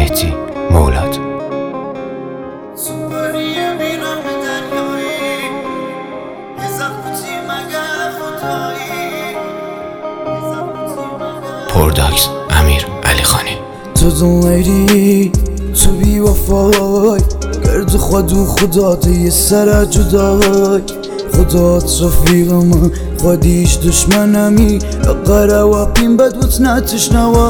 مهدی مولاد. پرداکس امیر علی خانی. تو دنیری تو بی وفای گرد خود و خدات یه سر جدای خدات رفیقم خودیش دشمنمی قره و پین بدوت نتشنوا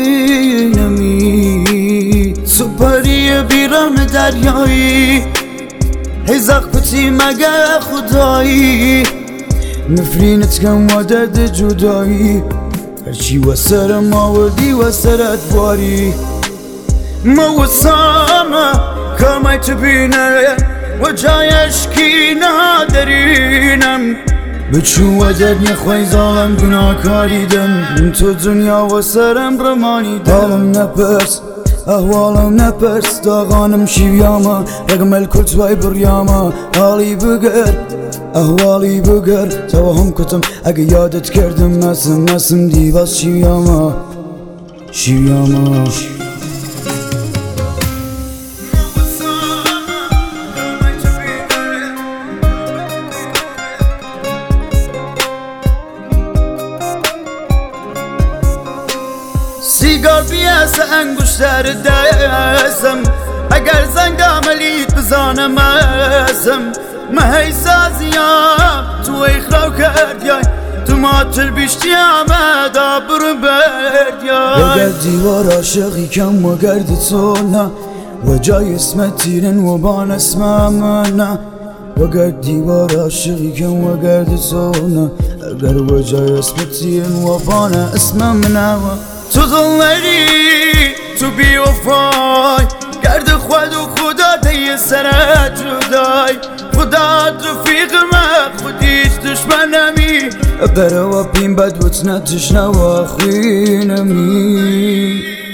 بینمی تو پری بیرم دریایی هیزق کتی مگه خدایی نفرینت کم و درد جدایی هرچی و سرم آوردی و سرت باری ما وسامه کامای تو بینه و جایش کی نادرینم بچو و درد نخوای ظالم گناهکاریدم تو دنیا و سرم رمانیدم حالم نپرس احوالم نپرس داغانم شیویاما رقم الکل توای بریاما حالی بگر احوالی بگر توهم کتم اگه یادت کردم نسم دیواز شیویاما سیگار بیاسه انگشتر دستم اگر زنگ عملیت بزانم ازم مهی سازیام تو اخراو کردیای تو ماتر بیشتیامه دا برو بردیای وگر دیوار عاشقی کم و گرد تو نه و جای اسمت تیرن و بان اسمم نه وگر دیوار عاشقی کم و گرد تو نه اگر و جای اسمت تیرن و بان اسمم نه تو دلری تو بی وفای گرد خود و خدا دی سرت جدای خدا رفیقم خودیش دشمنمی بره و پین بدوت نتشنوا خوینمی